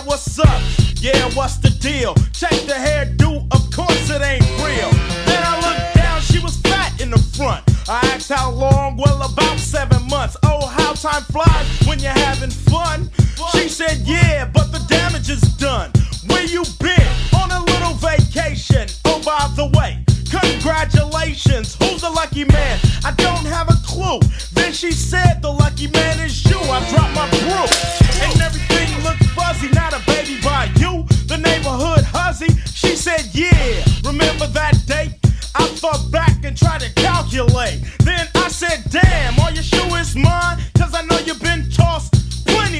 what's up? Yeah, what's the deal? Check the hairdo, of course it ain't real. Then I looked down, she was fat in the front. I asked how long, well about 7 months. Oh, how time flies when you're having fun. She said, yeah,